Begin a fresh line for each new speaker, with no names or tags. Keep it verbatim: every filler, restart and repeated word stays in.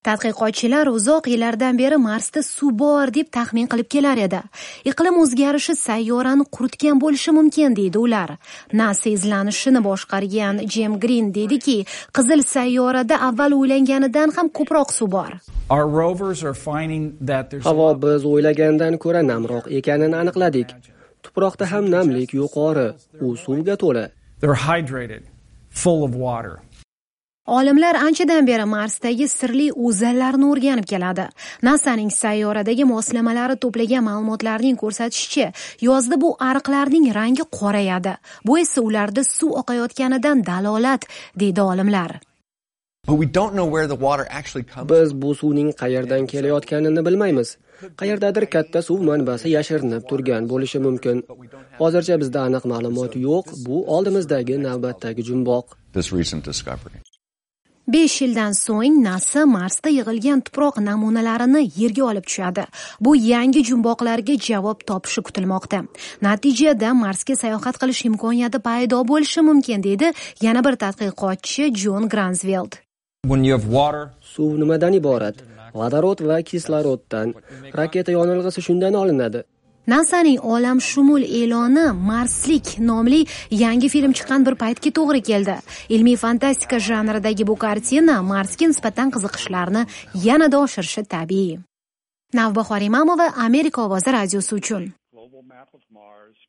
Tadqiqotchilar uzoq yillardan beri Marsda suv bor deb taxmin qilib kelar edi. Iqlim o'zgarishi sayyorani quritgan bo'lishi mumkin deydi ular. NASA izlanishini boshqargan Jim Green deydiki, qizil sayyorada avval o'ylanganidan ham ko'proq suv bor.
Havo biz o'ylagandan ko'ra namroq ekanini aniqladik. Tuproqda ham namlik yuqori, u suvga to'la.
Olimlar anchadan beri Marsdagi sirli o'zallarni o'rganib keladi. NASAning sayyoradagi moslamalari to'plagan ma'lumotlarning ko'rsatishicha, yozda bu ariqlarning rangi qorayadi. Bu esa ularda suv oqayotganidan dalolat, deydi olimlar.
Biz bu suvning qayerdan kelayotganini bilmaymiz. Qayerdadir katta suv manbasi yashirinib turgan bo'lishi mumkin. Hozircha bizda aniq ma'lumot yo'q. Bu oldimizdagi navbatdagi jumboq.
besh yildan so'ng NASA Marsda yig'ilgan tuproq namunalarini yerga olib tushadi. Bu yangi jumboqlarga javob topishi kutilmoqda. Natijada Marsga sayohat qilish imkoniyati paydo bo'lishi mumkin, deydi yana bir tadqiqotchi Jon Gransveld.
Suv nimadan iborat? Vodorod va kisloroddan. Raketa yonilg'isi shundan olinadi.
NASAning olamshumul e'loni Marslik nomli yangi film chiqqan bir paytga to'g'ri keldi. Ilmiy fantastika janridagi bu kartina Marsga nisbatan qiziqishlarni yanada oshirishi tabiiy. Navbahor Imamova, Amerika ovozi radiosi uchun.